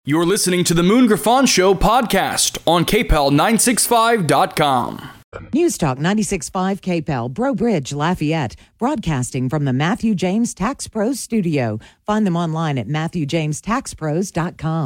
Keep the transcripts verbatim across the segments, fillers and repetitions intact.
You're listening to the Moon Griffon Show podcast on K P E L nine sixty-five dot com. News Talk ninety-six point five K P E L, Breaux Bridge, Lafayette, broadcasting from the Matthew James Tax Pros studio. Find them online at matthew james tax pros dot com.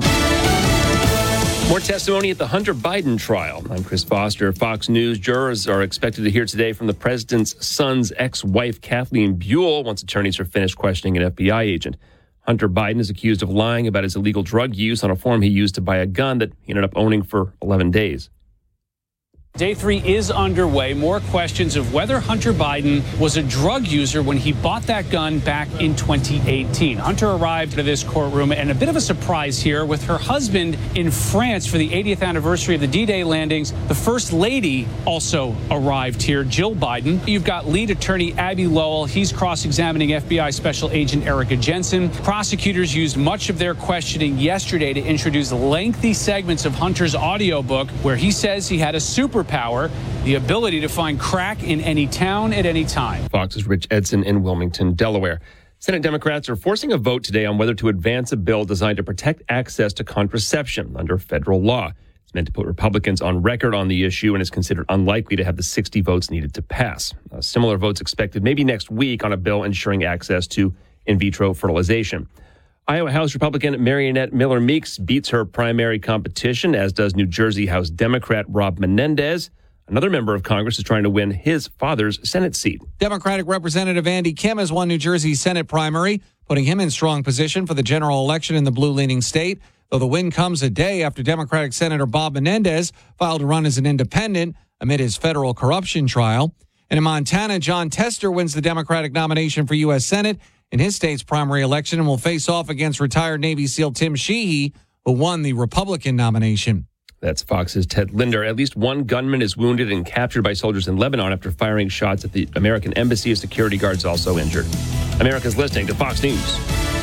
More testimony at the Hunter Biden trial. I'm Chris Foster. Fox News jurors are expected to hear today from the president's son's ex-wife, Kathleen Buell, once attorneys are finished questioning an F B I agent. Hunter Biden is accused of lying about his illegal drug use on a form he used to buy a gun that he ended up owning for eleven days. Day three is underway. More questions of whether Hunter Biden was a drug user when he bought that gun back in twenty eighteen. Hunter arrived to this courtroom, and a bit of a surprise here with her husband in France for the eightieth anniversary of the D-Day landings. The First Lady also arrived here, Jill Biden. You've got lead attorney Abby Lowell. He's cross-examining F B I Special Agent Erica Jensen. Prosecutors used much of their questioning yesterday to introduce lengthy segments of Hunter's audiobook where he says he had a super power, the ability to find crack in any town at any time. Fox's Rich Edson in Wilmington, Delaware. Senate Democrats are forcing a vote today on whether to advance a bill designed to protect access to contraception under federal law. It's meant to put Republicans on record on the issue and is considered unlikely to have the sixty votes needed to pass. Uh, similar votes expected maybe next week on a bill ensuring access to in vitro fertilization. Iowa House Republican Marionette Miller Meeks beats her primary competition, as does New Jersey House Democrat Rob Menendez. Another member of Congress is trying to win his father's Senate seat. Democratic Representative Andy Kim has won New Jersey's Senate primary, putting him in strong position for the general election in the blue-leaning state, though the win comes a day after Democratic Senator Bob Menendez filed to run as an independent amid his federal corruption trial. And in Montana, John Tester wins the Democratic nomination for U S Senate in his state's primary election and will face off against retired Navy SEAL Tim Sheehy, who won the Republican nomination. That's Fox's Ted Linder. At least one gunman is wounded and captured by soldiers in Lebanon after firing shots at the American embassy. A security guard is also injured. America's listening to Fox News.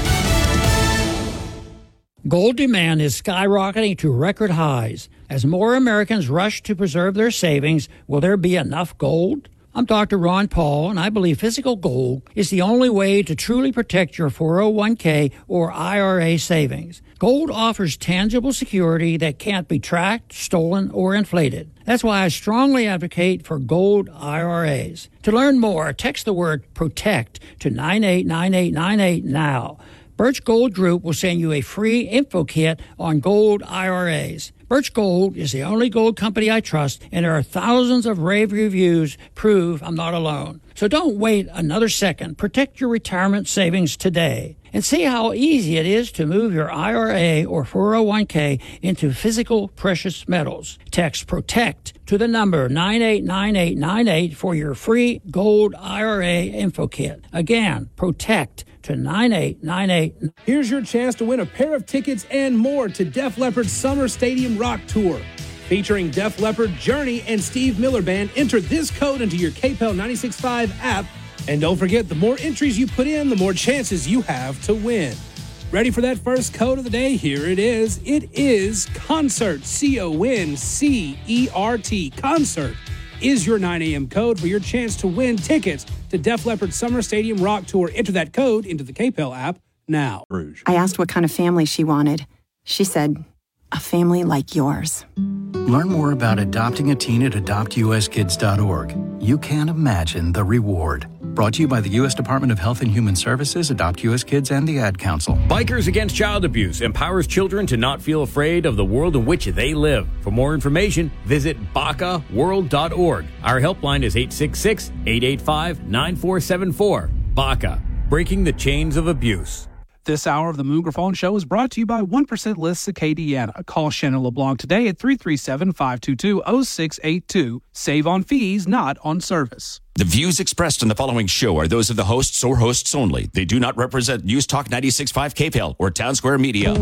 Gold demand is skyrocketing to record highs. As more Americans rush to preserve their savings, will there be enough gold? I'm Doctor Ron Paul, and I believe physical gold is the only way to truly protect your four oh one k or I R A savings. Gold offers tangible security that can't be tracked, stolen, or inflated. That's why I strongly advocate for gold I R As. To learn more, text the word PROTECT to nine eight nine eight nine eight now. Birch Gold Group will send you a free info kit on gold I R As. Birch Gold is the only gold company I trust, and there are thousands of rave reviews prove I'm not alone. So don't wait another second. Protect your retirement savings today. And see how easy it is to move your I R A or four oh one k into physical precious metals. Text PROTECT to the number nine eight nine eight nine eight for your free gold I R A info kit. Again, PROTECT to nine eight nine eight. Here's your chance to win a pair of tickets and more to Def Leppard's Summer Stadium Rock Tour. Featuring Def Leppard, Journey, and Steve Miller Band. Enter this code into your K P E L ninety-six point five app. And don't forget, the more entries you put in, the more chances you have to win. Ready for that first code of the day? Here it is. It is CONCERT, C O N C E R T. CONCERT is your nine a.m. code for your chance to win tickets to Def Leppard's Summer Stadium Rock Tour. Enter that code into the K P E L app now. I asked what kind of family she wanted. She said, a family like yours. Learn more about adopting a teen at adopt u s kids dot org. You can't imagine the reward. Brought to you by the U S Department of Health and Human Services, Adopt U S Kids, and the Ad Council. Bikers Against Child Abuse empowers children to not feel afraid of the world in which they live. For more information, visit B A C A world dot org. Our helpline is eight six six, eight eight five, nine four seven four. B A C A, breaking the chains of abuse. This hour of the Moon Griffon Show is brought to you by one percent List Acadiana. Call Shannon LeBlanc today at three three seven, five two two, zero six eight two. Save on fees, not on service. The views expressed in the following show are those of the hosts or hosts only. They do not represent News Talk ninety-six point five K P E L or Town Square Media.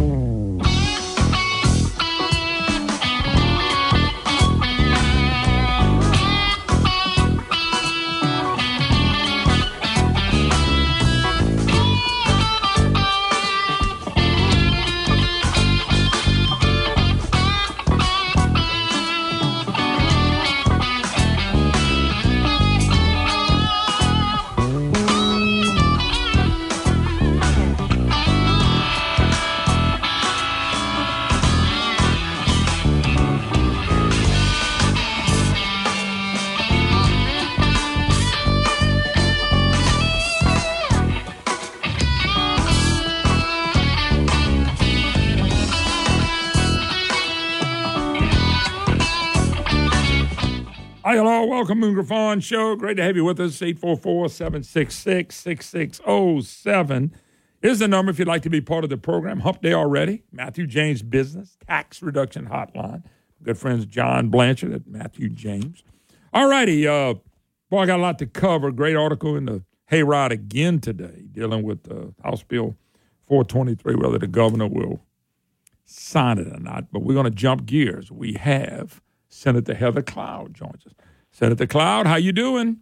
Hi, hello. Welcome, Moon Griffon Show. Great to have you with us. eight four four, seven six six, six six zero seven is the number if you'd like to be part of the program. Hump Day already. Matthew James Business Tax Reduction Hotline. Good friends John Blanchard at Matthew James. All righty. Uh, boy, I got a lot to cover. Great article in the Hayride again today dealing with uh, House Bill four twenty-three, whether the governor will sign it or not. But we're going to jump gears. We have Senator Heather Cloud joins us. Senator Cloud, how you doing?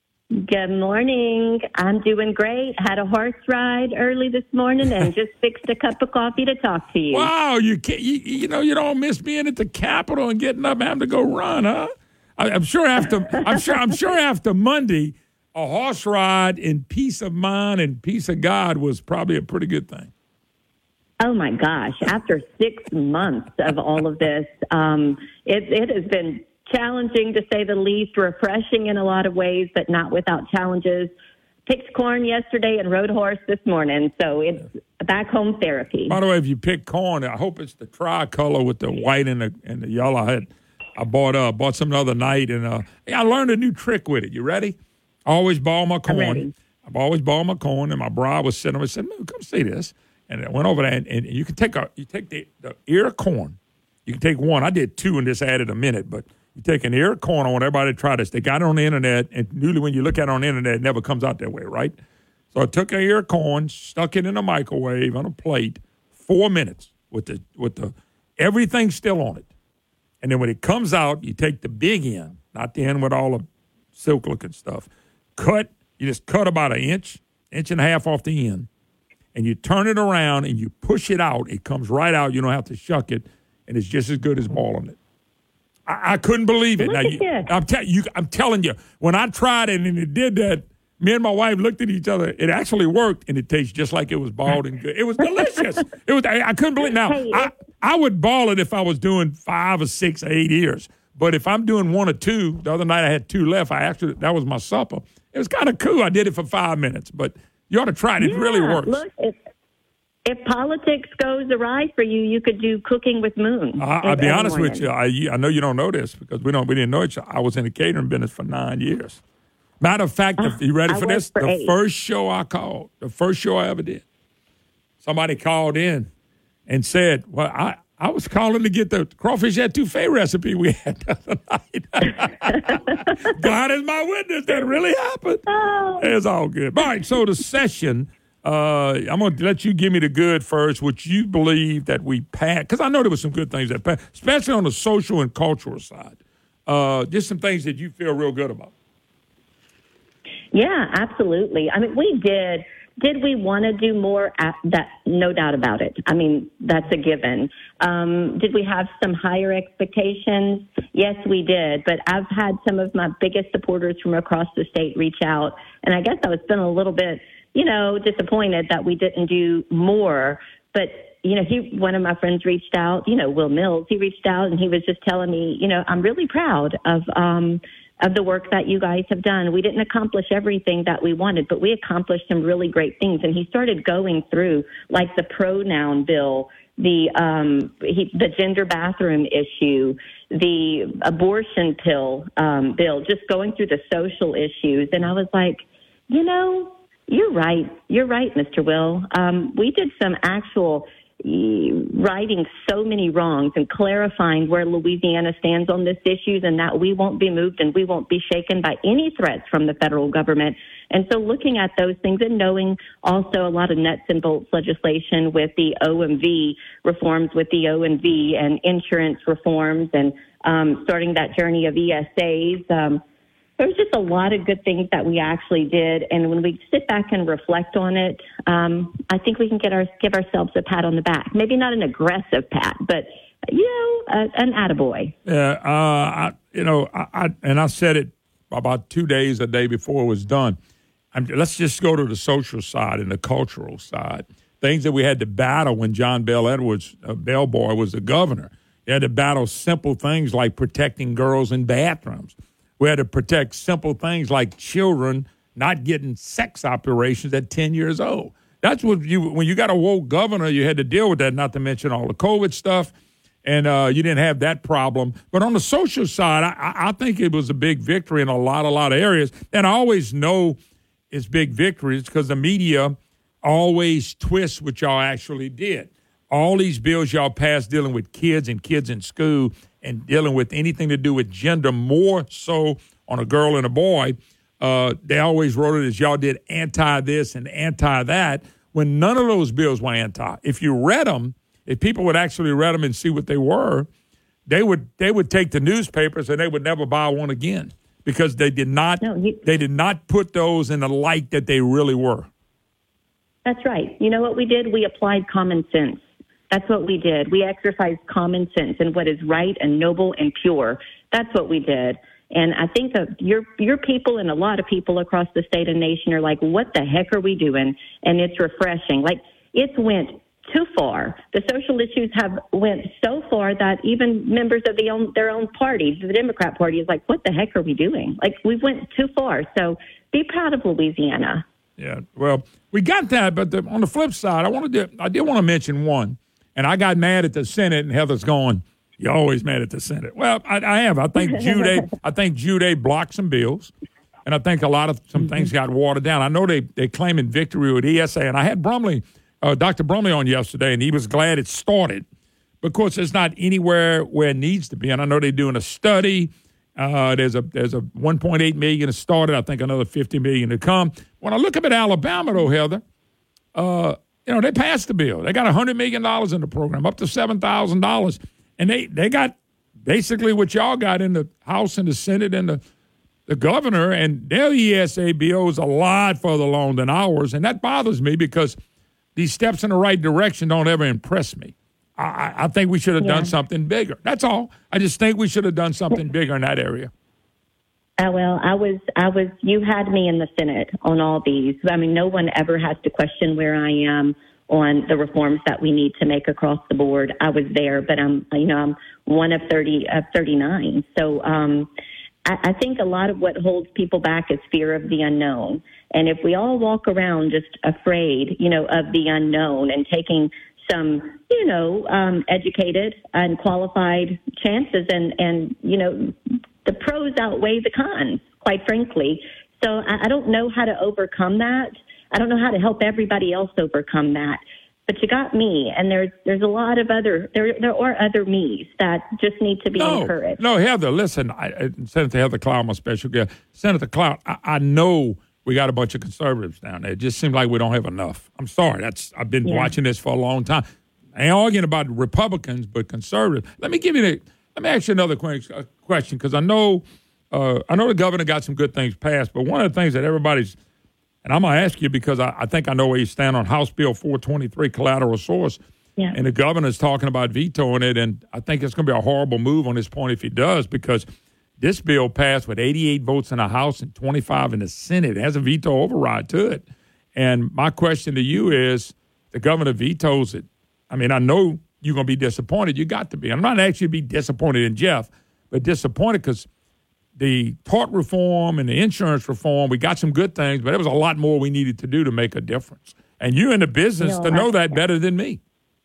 Good morning. I'm doing great. Had a horse ride early this morning and just fixed a cup of coffee to talk to you. Wow, you can't, you, you know you don't miss being at the Capitol and getting up and having to go run, huh? I, I'm sure after I'm sure I'm sure after Monday, a horse ride in peace of mind and peace of God was probably a pretty good thing. Oh, my gosh. After six months of all of this, um, it, it has been challenging, to say the least, refreshing in a lot of ways, but not without challenges. Picked corn yesterday and rode horse this morning, so it's back home therapy. By the way, if you pick corn, I hope it's the tricolor with the white and the, and the yellow. I, had, I bought uh, bought some the other night, and uh, I learned a new trick with it. You ready? I always ball my corn. I've always balled my corn, and my bride was sitting there and said, come see this. And I went over there, and, and you can take a you take the, the ear of corn. You can take one. I did two and just added a minute, but you take an ear of corn. I want everybody to try this. They got it on the internet, and usually when you look at it on the internet, it never comes out that way, right? So I took an ear of corn, stuck it in a microwave on a plate, four minutes with the with the everything still on it. And then when it comes out, you take the big end, not the end with all the silk-looking stuff. Cut, you just cut about an inch, inch and a half off the end. And you turn it around and you push it out. It comes right out. You don't have to shuck it, and it's just as good as balling it. I, I couldn't believe it. Now, you, I'm, te- you, I'm telling you, when I tried it and it did that, me and my wife looked at each other. It actually worked, and it tastes just like it was balled and good. It was delicious. It was. I, I couldn't believe it. Now, I, I would ball it if I was doing five or six or eight ears. But if I'm doing one or two, the other night I had two left. I actually that was my supper. It was kind of cool. I did it for five minutes, but. You ought to try it. It yeah, really works. Look, if, if politics goes awry for you, you could do Cooking with Moon. I, I'll be honest with you. I, I know you don't know this because we don't. We didn't know each other. I was in the catering business for nine years. Matter of fact, uh, you ready for this? For the eight. first show I called, the first show I ever did, somebody called in and said, "Well, I." I was calling to get the crawfish etouffee recipe we had the other night. God is my witness. That really happened. Oh. It's all good. All right, so the session, uh, I'm going to let you give me the good first, which you believe that we passed, because I know there were some good things that passed, especially on the social and cultural side. Uh, just some things that you feel real good about. Yeah, absolutely. I mean, we did. Did we want to do more? That no doubt about it. I mean, that's a given. Um, did we have some higher expectations? Yes, we did. But I've had some of my biggest supporters from across the state reach out, and I guess I was feeling a little bit, you know, disappointed that we didn't do more. But you know, he one of my friends reached out. You know, Will Mills. He reached out and he was just telling me, you know, I'm really proud of. Um, of the work that you guys have done. We didn't accomplish everything that we wanted, but we accomplished some really great things. And he started going through, like the pronoun bill, the um, he, the gender bathroom issue, the abortion pill um, bill, just going through the social issues. And I was like, you know, you're right. You're right, Mister Will. Um, we did some actual righting so many wrongs and clarifying where Louisiana stands on this issue, and that we won't be moved and we won't be shaken by any threats from the federal government. And so looking at those things and knowing also a lot of nuts and bolts legislation with the O M V reforms, with the O M V and insurance reforms, and um, starting that journey of E S As, um, there was just a lot of good things that we actually did. And when we sit back and reflect on it, um, I think we can get our, give ourselves a pat on the back. Maybe not an aggressive pat, but, you know, uh, an attaboy. Yeah, uh, I, you know, I, I, and I said it about two days, a day before it was done. I'm, let's just go to the social side and the cultural side. Things that we had to battle when John Bel Edwards, uh, bellboy, was the governor. We had to battle simple things like protecting girls in bathrooms. We had to protect simple things like children not getting sex operations at ten years old. That's what you, when you got a woke governor, you had to deal with that, not to mention all the COVID stuff. and uh, you didn't have that problem. But on the social side, I, I think it was a big victory in a lot, a lot of areas. And I always know it's big victories because the media always twists what y'all actually did. All these bills y'all passed dealing with kids and kids in school and dealing with anything to do with gender, more so on a girl and a boy, uh, they always wrote it as y'all did anti-this and anti-that, when none of those bills were anti. If you read them, if people would actually read them and see what they were, they would they would take the newspapers and they would never buy one again because they did not No, you- they did not put those in the light that they really were. That's right. You know what we did? We applied common sense. That's what we did. We exercised common sense and what is right and noble and pure. That's what we did. And I think of your your people and a lot of people across the state and nation are like, what the heck are we doing? And it's refreshing. Like, it's went too far. The social issues have went so far that even members of the own, their own party, the Democrat Party, is like, what the heck are we doing? Like, we went too far. So be proud of Louisiana. Yeah, well, we got that, but the, on the flip side, I wanted to, I did want to mention one, and I got mad at the Senate, and Heather's going, you're always mad at the Senate. Well, I, I have. I think Jude, I think Jude blocked some bills, and I think a lot of some mm-hmm. things got watered down. I know they they claiming victory with E S A, and I had Brumley, uh, Doctor Brumley on yesterday, and he was glad it started. But of course, it's not anywhere where it needs to be, and I know they're doing a study. Uh, there's a there's a one point eight million dollars started. I think another fifty million dollars to come. When I look up at Alabama, though, Heather, uh, you know, they passed the bill. They got one hundred million dollars in the program, up to seven thousand dollars. And they, they got basically what y'all got in the House and the Senate and the, the governor, and their E S A bill is a lot further along than ours. And that bothers me because these steps in the right direction don't ever impress me. I, I think we should have yeah. done something bigger. That's all. I just think we should have done something bigger in that area. Uh, well, I was, I was, you had me in the Senate on all these. I mean, no one ever has to question where I am on the reforms that we need to make across the board. I was there, but I'm, you know, I'm one of thirty, of thirty-nine. So um, I, I think a lot of what holds people back is fear of the unknown. And if we all walk around just afraid, you know, of the unknown and taking some, you know, um, educated and qualified chances, and, and, you know, the pros outweigh the cons, quite frankly. So I, I don't know how to overcome that. I don't know how to help everybody else overcome that. But you got me, and there's there's a lot of other, there there are other me's that just need to be no, encouraged. No, Heather, listen, I, Senator Heather Cloud, my special guest. Senator Cloud, I, I know we got a bunch of conservatives down there. It just seems like we don't have enough. I'm sorry. That's I've been yeah. watching this for a long time. I ain't arguing about Republicans, but conservatives. Let me give you the, let me ask you another question, because I know uh, I know the governor got some good things passed, but one of the things that everybody's, and I'm going to ask you because I, I think I know where you stand on House Bill four twenty-three, collateral source, yeah. and the governor's talking about vetoing it, and I think it's going to be a horrible move on this point if he does, because this bill passed with eighty-eight votes in the House and twenty-five in the Senate. It has a veto override to it. And my question to you is, the governor vetoes it. I mean, I know you're going to be disappointed. You got to be. I'm not actually be disappointed in Jeff, but disappointed because the tort reform and the insurance reform, we got some good things, but there was a lot more we needed to do to make a difference. And you're in the business no, to know I, that better than me.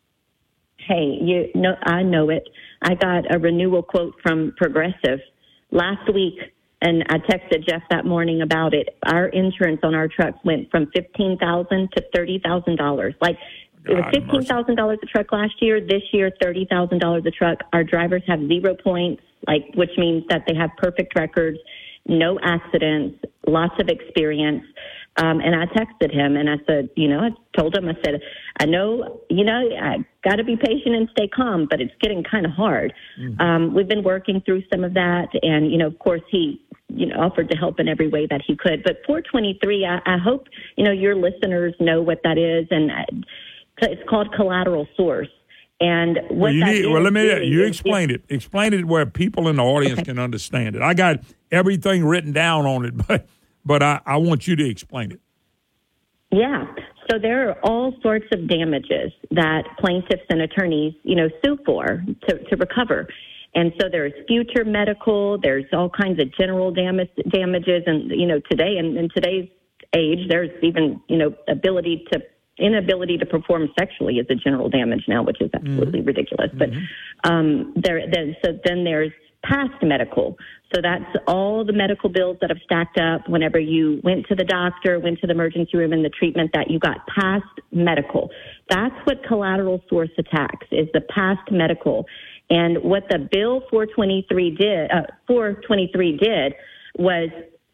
Hey, you know, I know it. I got a renewal quote from Progressive last week, and I texted Jeff that morning about it. Our insurance on our trucks went from fifteen thousand dollars to thirty thousand dollars. Like, it was fifteen thousand dollars a truck last year. This year, thirty thousand dollars a truck. Our drivers have zero points, like, which means that they have perfect records, no accidents, lots of experience. Um, and I texted him and I said, you know, I told him, I said, I know, you know, I got to be patient and stay calm, but it's getting kind of hard. Mm-hmm. Um, we've been working through some of that. And, you know, of course, he, you know, offered to help in every way that he could. But four twenty-three, I, I hope, you know, your listeners know what that is. And I, it's called collateral source. And what well, you that need, is, well, let me, really you is, explain it. Explain it where people in the audience okay. can understand it. I got everything written down on it, but but I, I want you to explain it. Yeah. So there are all sorts of damages that plaintiffs and attorneys, you know, sue for to, to recover. And so there's future medical, there's all kinds of general damage, damages. And, you know, today, in, in today's age, there's even, you know, ability to, inability to perform sexually is a general damage now, which is absolutely mm-hmm. ridiculous. But, mm-hmm. Um, there, then, so then there's past medical. So that's all the medical bills that have stacked up whenever you went to the doctor, went to the emergency room, and the treatment that you got past medical. That's what collateral source attacks is, the past medical. And what the bill four twenty-three did, uh, four twenty-three did was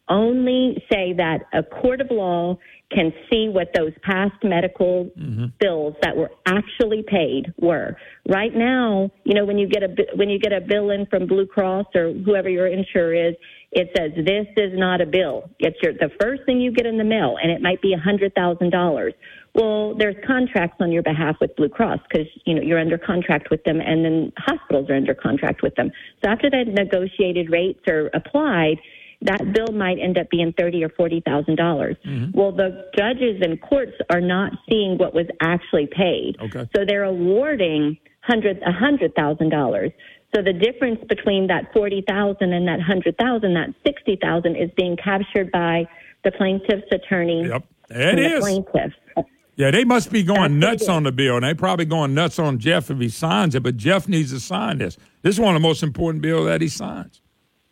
only say that a court of law can see what those past medical mm-hmm. bills that were actually paid were. Right now, you know, when you get a when you get a bill in from Blue Cross or whoever your insurer is, it says this is not a bill. It's your the first thing you get in the mail, and it might be a hundred thousand dollars. Well, there's contracts on your behalf with Blue Cross because, you know, you're under contract with them, and then hospitals are under contract with them. So after the negotiated rates are applied, that bill might end up being thirty or forty thousand dollars. Mm-hmm. Well, the judges and courts are not seeing what was actually paid, okay. So they're awarding hundred a hundred thousand dollars. So the difference between that forty thousand and that hundred thousand, that sixty thousand, is being captured by the plaintiff's attorney. Yep, it and is. The plaintiff. Yeah, they must be going That's nuts on the bill, and they probably going nuts on Jeff if he signs it. But Jeff needs to sign this. This is one of the most important bills that he signs.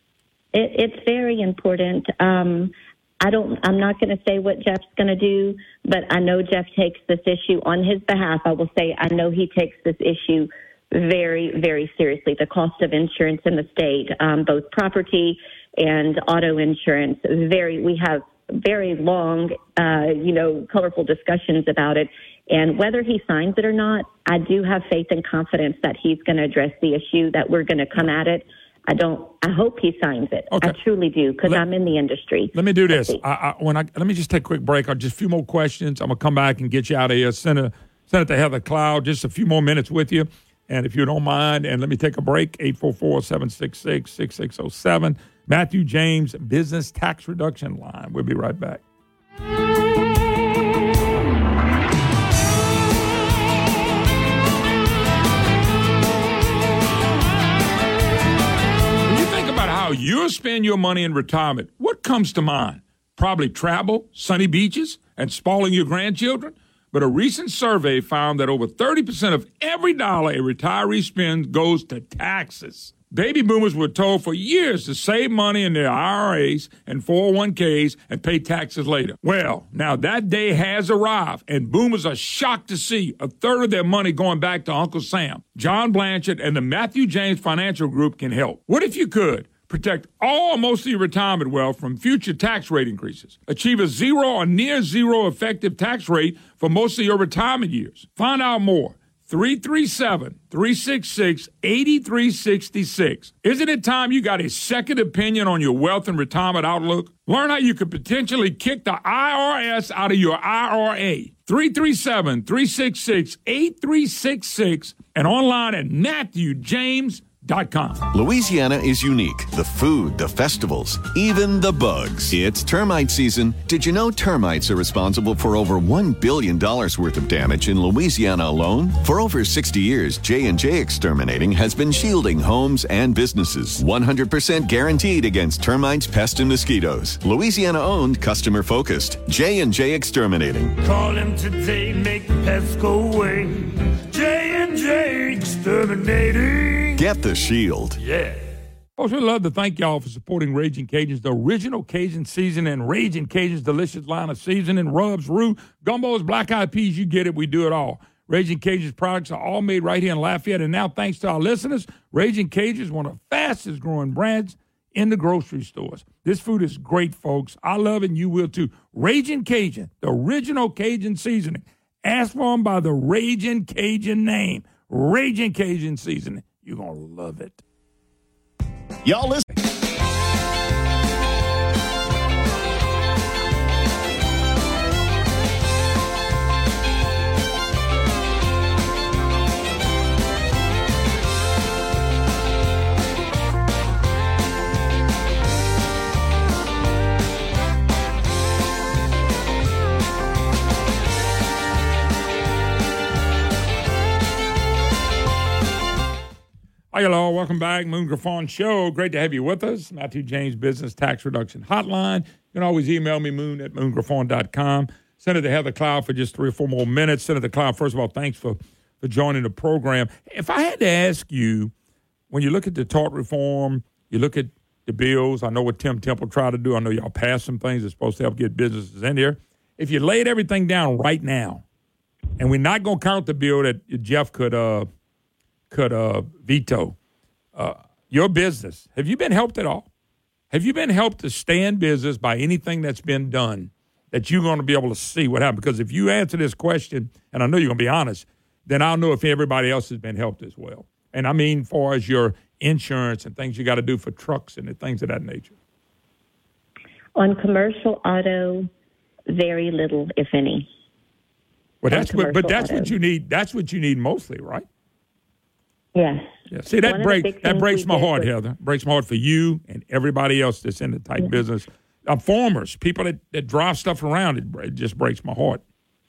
It, it's very important. Um, I don't. I'm not going to say what Jeff's going to do, but I know Jeff takes this issue on his behalf. I will say I know he takes this issue very, very seriously. The cost of insurance in the state, um, both property and auto insurance, very. We have very long, uh, you know, colorful discussions about it. And whether he signs it or not, I do have faith and confidence that he's going to address the issue. That we're going to come at it. I don't. I hope he signs it. Okay. I truly do because I'm in the industry. Let me do this. I, I, when I let me just take a quick break. I'll just a few more questions. I'm gonna come back and get you out of here. Send a send it to Heather Cloud. Just a few more minutes with you, and if you don't mind, and let me take a break. eight four four, seven six six, six six zero seven. Matthew James Business Tax Reduction Line. We'll be right back. How you spend your money in retirement, what comes to mind? Probably travel, sunny beaches, and spoiling your grandchildren. But a recent survey found that over thirty percent of every dollar a retiree spends goes to taxes. Baby boomers were told for years to save money in their I R As and four oh one k's and pay taxes later. Well, now that day has arrived, and boomers are shocked to see a third of their money going back to Uncle Sam. John Blanchard and the Matthew James Financial Group can help. What if you could protect all or most of your retirement wealth from future tax rate increases? Achieve a zero or near zero effective tax rate for most of your retirement years. Find out more. three three seven, three six six, eight three six six. Isn't it time you got a second opinion on your wealth and retirement outlook? Learn how you could potentially kick the I R S out of your I R A. three three seven, three six six, eight three six six and online at matthew james dot com. Louisiana is unique. The food, the festivals, even the bugs. It's termite season. Did you know termites are responsible for over one billion dollars worth of damage in Louisiana alone? For over sixty years, J and J Exterminating has been shielding homes and businesses. one hundred percent guaranteed against termites, pests, and mosquitoes. Louisiana-owned, customer-focused. J and J Exterminating. Call him today, make the pests go away. J and J Exterminating. Get the shield. Yeah. Folks, we'd love to thank y'all for supporting Raging Cajuns, the original Cajun seasoning, and Raging Cajuns delicious line of seasoning, rubs, roux, gumbos, black eyed peas. You get it. We do it all. Raging Cajuns products are all made right here in Lafayette. And now, thanks to our listeners, Raging Cajuns is one of the fastest growing brands in the grocery stores. This food is great, folks. I love it, and you will too. Raging Cajun, the original Cajun seasoning. Asked for them by the Raging Cajun name. Raging Cajun seasoning. You're going to love it. Y'all listen. Hi, hello. Welcome back. Moon Griffon Show. Great to have you with us. Matthew James Business Tax Reduction Hotline. You can always email me, moon at moon griffon dot com. Send it to Heather Cloud for just three or four more minutes. Senator Cloud, first of all, thanks for for joining the program. If I had to ask you, when you look at the tort reform, you look at the bills, I know what Tim Temple tried to do. I know y'all passed some things that's supposed to help get businesses in there. If you laid everything down right now, and we're not going to count the bill that Jeff could uh, could uh, veto, uh, your business, have you been helped at all? Have you been helped to stay in business by anything that's been done that you're going to be able to see what happened? Because if you answer this question, and I know you're going to be honest, then I'll know if everybody else has been helped as well. And I mean, far as your insurance and things you got to do for trucks and things of that nature. On commercial auto, very little, if any. Well, that's what, but that's auto. what you need. That's what you need mostly, right? Yes. Yeah. See, that breaks that breaks my heart, was, Heather. Breaks my heart for you and everybody else that's in the type yeah. business. Uh, farmers, people that, that drive stuff around, it, it just breaks my heart.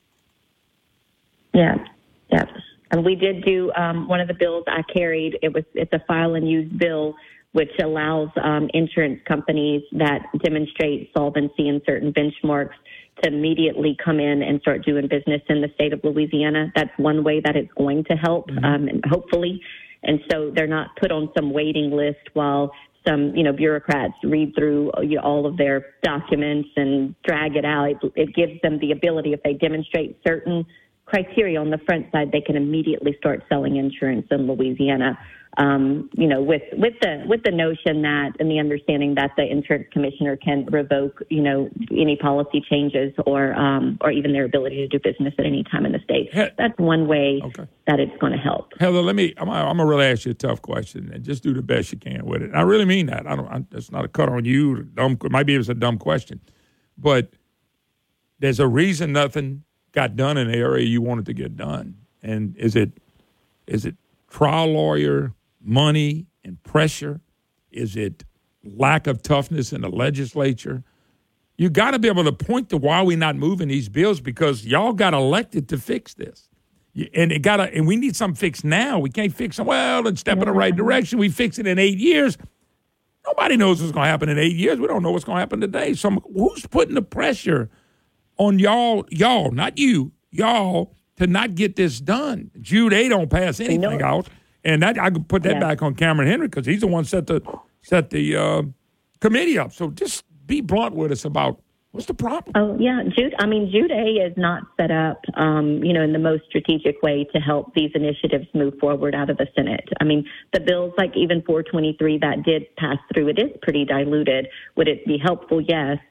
Yeah, yeah. And we did do um, one of the bills I carried. It was it's a file and use bill, which allows um, insurance companies that demonstrate solvency in certain benchmarks to immediately come in and start doing business in the state of Louisiana. That's one way that it's going to help, mm-hmm. um, and hopefully. And so they're not put on some waiting list while some, you know, bureaucrats read through you know, all of their documents and drag it out. It, it gives them the ability, if they demonstrate certain criteria on the front side, they can immediately start selling insurance in Louisiana. Um, you know, with, with the with the notion that and the understanding that the insurance commissioner can revoke, you know, any policy changes or um, or even their ability to do business at any time in the state. He- That's one way okay. that it's going to help. Heather, let me. I'm, I'm gonna really ask you a tough question and just do the best you can with it. And I really mean that. I don't. I, it's not a cut on you. Dumb. Maybe it's a dumb question, but there's a reason nothing got done in the area you wanted to get done. And is it is it trial lawyer money and pressure? Is it lack of toughness in the legislature? You got to be able to point to why we're not moving these bills, because y'all got elected to fix this. And it got to, and we need something fixed now. We can't fix it, well, and step in the right direction. We fix it in eight years. Nobody knows what's going to happen in eight years. We don't know what's going to happen today. So who's putting the pressure on y'all, y'all, not you, y'all, to not get this done? Jude A don't pass anything out. And that I could put that yeah. back on Cameron Henry, because he's the one set the set the uh, committee up. So just be blunt with us about what's the problem. Oh yeah, Jude. I mean, Jude A is not set up, um, you know, in the most strategic way to help these initiatives move forward out of the Senate. I mean, the bills like even four twenty-three that did pass through, it is pretty diluted. Would it be helpful? Yes.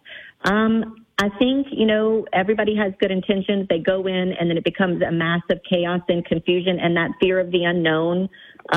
Um, I think, you know, everybody has good intentions. They go in and then it becomes a massive chaos and confusion, and that fear of the unknown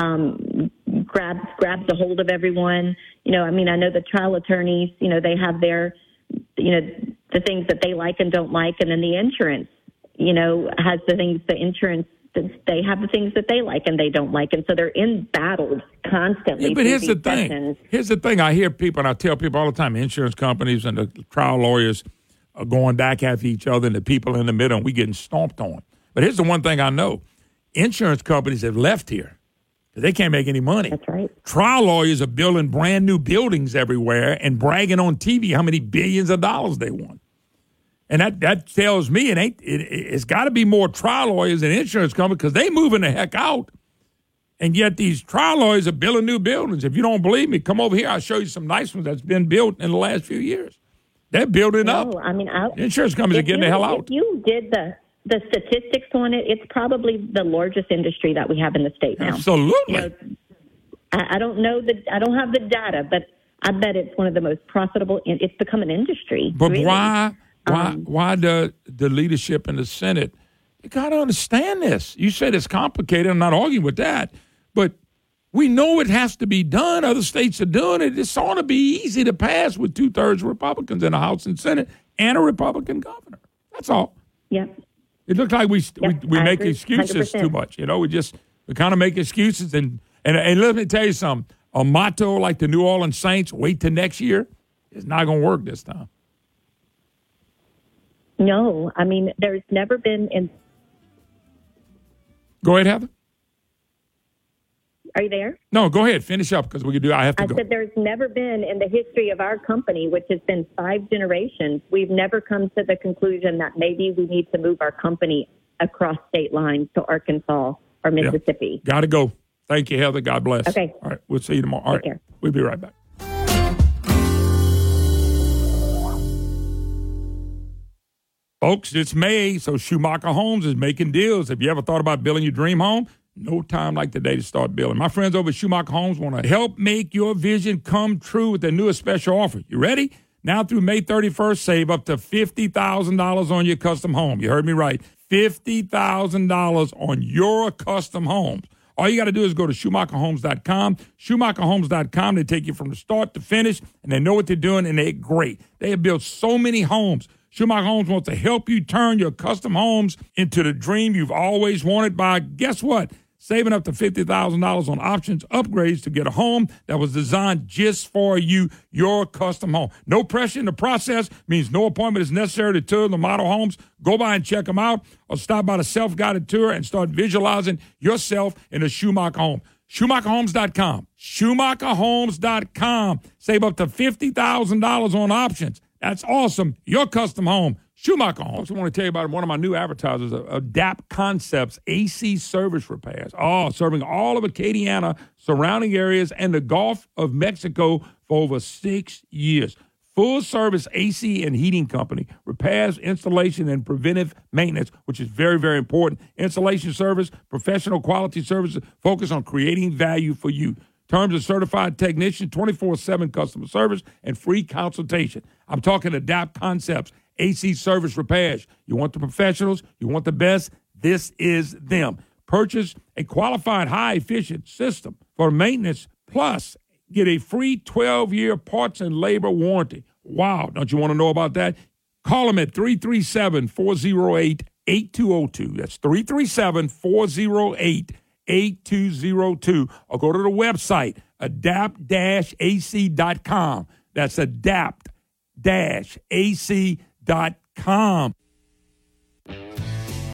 um, grabs grabs a hold of everyone. You know, I mean, I know the trial attorneys, you know, they have their, you know, the things that they like and don't like, and then the insurance, you know, has the things, the insurance, they have the things that they like and they don't like, and so they're embattled constantly. Yeah, but here's the thing. Sessions. Here's the thing. I hear people, and I tell people all the time, insurance companies and the trial lawyers are going back after each other, and the people in the middle, and we getting stomped on. But here's the one thing I know. Insurance companies have left here because they can't make any money. That's right. Trial lawyers are building brand new buildings everywhere and bragging on T V how many billions of dollars they won. And that, that tells me it ain't. It, it's got to be more trial lawyers than insurance companies, because they moving the heck out. And yet these trial lawyers are building new buildings. If you don't believe me, come over here. I'll show you some nice ones that's been built in the last few years. They're building no, up. I mean, I, the insurance companies are getting you, the hell out. If you did the the statistics on it, it's probably the largest industry that we have in the state now. Absolutely. You know, I, I don't know the I don't have the data, but I bet it's one of the most profitable. It's become an industry. But really. why? Why? Um, why the the leadership in the Senate? You got to understand this. You said it's complicated. I'm not arguing with that, but we know it has to be done. Other states are doing it. It's ought to be easy to pass with two-thirds Republicans in the House and Senate and a Republican governor. That's all. Yeah. It looks like we yep, we, we make agree. excuses one hundred percent. too much. You know, we just we kind of make excuses. And, and, and let me tell you something. A motto like the New Orleans Saints, wait till next year, is not going to work this time. No. I mean, there's never been in. Go ahead, Heather. Are you there? No, go ahead. Finish up, because we could do. I have to I go. I said there's never been in the history of our company, which has been five generations, we've never come to the conclusion that maybe we need to move our company across state lines to Arkansas or Mississippi. Yeah. Got to go. Thank you, Heather. God bless. Okay. All right. We'll see you tomorrow. All Take right. care. We'll be right back. Folks, it's May, so Schumacher Homes is making deals. Have you ever thought about building your dream home? No time like today to start building. My friends over at Schumacher Homes want to help make your vision come true with their newest special offer. You ready? Now through May thirty-first, save up to fifty thousand dollars on your custom home. You heard me right. fifty thousand dollars on your custom homes. All you got to do is go to Schumacher Homes dot com. Schumacher Homes dot com. They take you from the start to finish, and they know what they're doing, and they're great. They have built so many homes. Schumacher Homes wants to help you turn your custom homes into the dream you've always wanted by, guess what? Saving up to fifty thousand dollars on options, upgrades to get a home that was designed just for you, your custom home. No pressure in the process means no appointment is necessary to tour the model homes. Go by and check them out or stop by the self-guided tour and start visualizing yourself in a Schumacher home. Schumacher Homes dot com. Schumacher Homes dot com. Save up to fifty thousand dollars on options. That's awesome. Your custom home. Schumacher Homes. I want to tell you about one of my new advertisers, Adapt Concepts A C Service Repairs. Oh, serving all of Acadiana, surrounding areas, and the Gulf of Mexico for over six years. Full-service A C and heating company, repairs, installation, and preventive maintenance, which is very, very important. Installation service, professional quality services, focus on creating value for you. Terms of certified technician, twenty-four seven customer service, and free consultation. I'm talking Adapt Concepts, A C Service Repairs. You want the professionals, you want the best, this is them. Purchase a qualified high-efficient system for maintenance, plus get a free twelve-year parts and labor warranty. Wow, don't you want to know about that? Call them at three three seven, four oh eight, eight two oh two. That's three three seven, four oh eight, eight two oh two. Or go to the website, adapt dash A C dot com. That's adapt dash A C dot com.